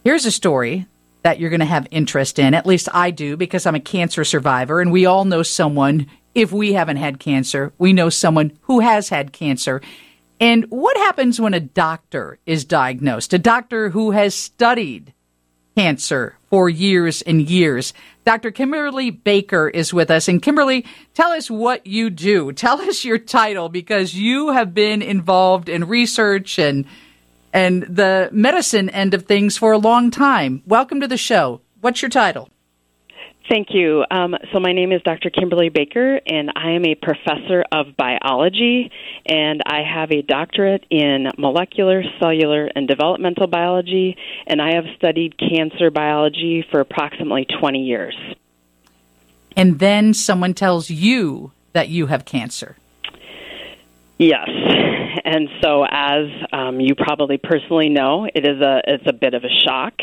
Here's a story that you're going to have interest in. At least I do, because I'm a cancer survivor, and we all know someone, if we haven't had cancer, we know someone who has had cancer. And what happens when a doctor is diagnosed, a doctor who has studied cancer for years and years? Dr. Kimberly Baker is with us. And Kimberly, tell us what you do. Tell us your title, because you have been involved in research and the medicine end of things for a long time. Welcome to the show. What's your title? Thank you. So my name is Dr. Kimberly Baker, and I am a professor of biology, and I have a doctorate in molecular, cellular, and developmental biology, and I have studied cancer biology for approximately 20 years. And then someone tells you that you have cancer. Yes. And so, as you probably personally know, it's a bit of a shock.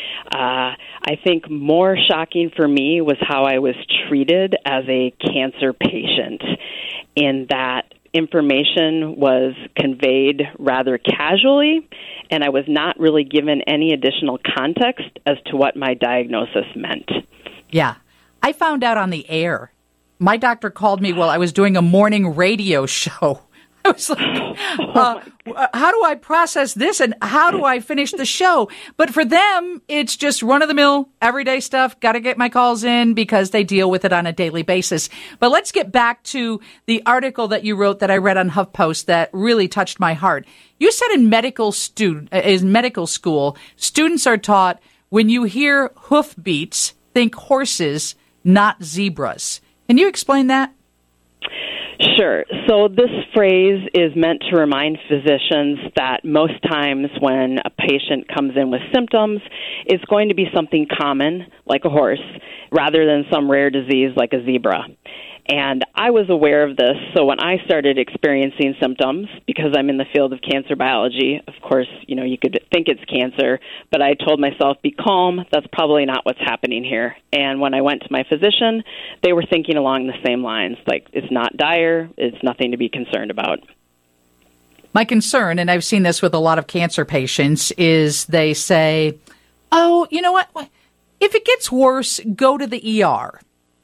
I think more shocking for me was how I was treated as a cancer patient, in that information was conveyed rather casually, and I was not really given any additional context as to what my diagnosis meant. Yeah. I found out on the air. My doctor called me while I was doing a morning radio show. I was like, how do I process this and how do I finish the show? But for them, it's just run-of-the-mill, everyday stuff. Got to get my calls in because they deal with it on a daily basis. But let's get back to the article that you wrote that I read on HuffPost that really touched my heart. You said in medical school, students are taught, when you hear hoofbeats, think horses, not zebras. Can you explain that? Sure. So this phrase is meant to remind physicians that most times when a patient comes in with symptoms, it's going to be something common, like a horse, rather than some rare disease like a zebra. And I was aware of this, so when I started experiencing symptoms, because I'm in the field of cancer biology, of course, you could think it's cancer, but I told myself, be calm, that's probably not what's happening here. And when I went to my physician, they were thinking along the same lines, like, it's not dire, it's nothing to be concerned about. My concern, and I've seen this with a lot of cancer patients, is they say, oh, you know what, if it gets worse, go to the ER.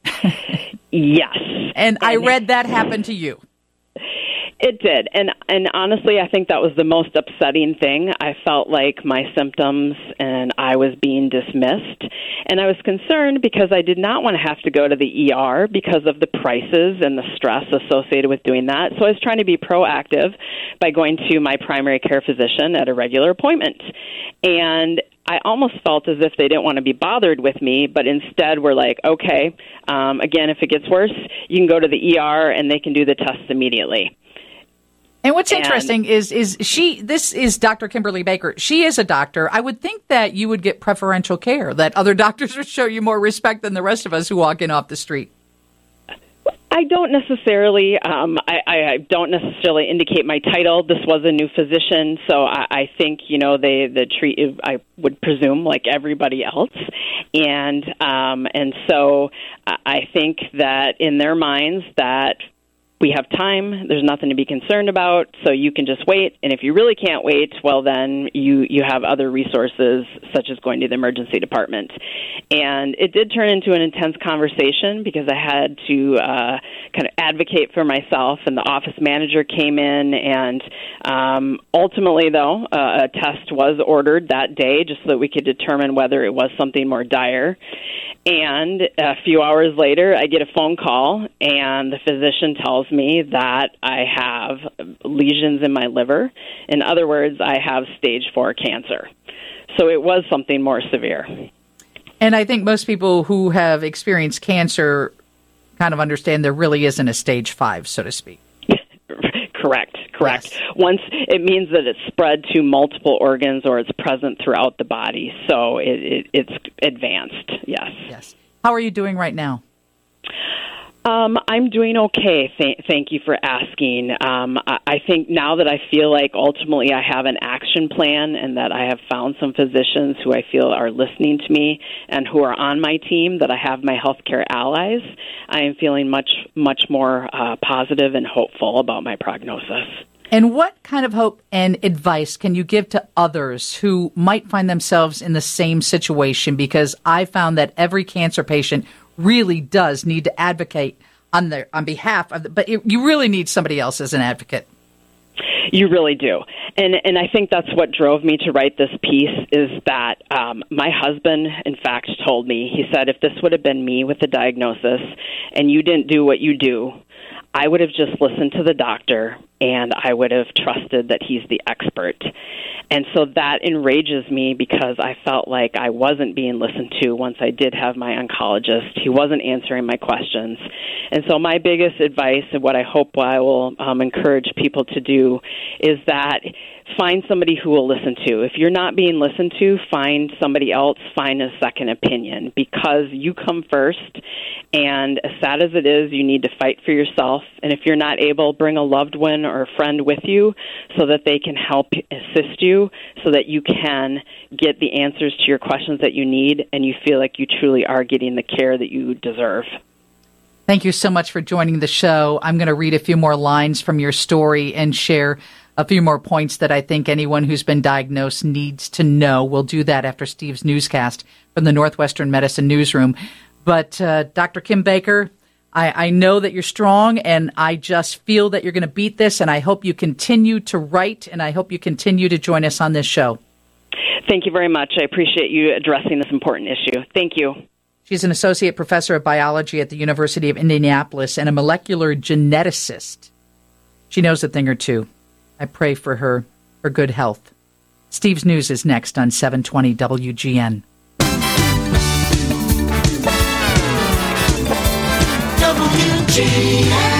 Yes. And I read that happen to you. It did. And honestly, I think that was the most upsetting thing. I felt like my symptoms and I was being dismissed. And I was concerned because I did not want to have to go to the ER because of the prices and the stress associated with doing that. So I was trying to be proactive by going to my primary care physician at a regular appointment. And I almost felt as if they didn't want to be bothered with me, but instead were like, okay, again, if it gets worse, you can go to the ER and they can do the tests immediately. And what's interesting is this is Dr. Kimberly Baker. She is a doctor. I would think that you would get preferential care, that other doctors would show you more respect than the rest of us who walk in off the street. I don't necessarily. I don't necessarily indicate my title. This was a new physician, so I think they treat. I would presume like everybody else, and so I think that in their minds that we have time, there's nothing to be concerned about, so you can just wait. And if you really can't wait, well, then you have other resources, such as going to the emergency department. And it did turn into an intense conversation because I had to kind of advocate for myself, and the office manager came in, and ultimately, though, a test was ordered that day just so that we could determine whether it was something more dire. And a few hours later, I get a phone call, and the physician tells me that I have lesions in my liver. In other words, I have stage 4 cancer. So it was something more severe. And I think most people who have experienced cancer kind of understand there really isn't a stage 5, so to speak. Correct. Yes. Once it means that it's spread to multiple organs or it's present throughout the body, so it's advanced. Yes. How are you doing right now? I'm doing okay. Thank you for asking. I think now that I feel like ultimately I have an action plan and that I have found some physicians who I feel are listening to me and who are on my team, that I have my healthcare allies, I am feeling much more positive and hopeful about my prognosis. And what kind of hope and advice can you give to others who might find themselves in the same situation? Because I found that every cancer patient really does need to advocate on behalf of, but you really need somebody else as an advocate. You really do. And I think that's what drove me to write this piece is that my husband, in fact, told me, he said, if this would have been me with the diagnosis and you didn't do what you do, I would have just listened to the doctor and I would have trusted that he's the expert. And so that enrages me because I felt like I wasn't being listened to once I did have my oncologist. He wasn't answering my questions. And so my biggest advice and what I hope I will encourage people to do is that find somebody who will listen to. If you're not being listened to, find somebody else, find a second opinion because you come first. And as sad as it is, you need to fight for yourself. And if you're not able, bring a loved one or a friend with you so that they can help assist you so that you can get the answers to your questions that you need and you feel like you truly are getting the care that you deserve. Thank you so much for joining the show. I'm going to read a few more lines from your story and share a few more points that I think anyone who's been diagnosed needs to know. We'll do that after Steve's newscast from the Northwestern Medicine Newsroom. But Dr. Kim Baker, I know that you're strong, and I just feel that you're going to beat this, and I hope you continue to write, and I hope you continue to join us on this show. Thank you very much. I appreciate you addressing this important issue. Thank you. She's an associate professor of biology at the University of Indianapolis and a molecular geneticist. She knows a thing or two. I pray for her for good health. Steve's News is next on 720 WGN. WGN.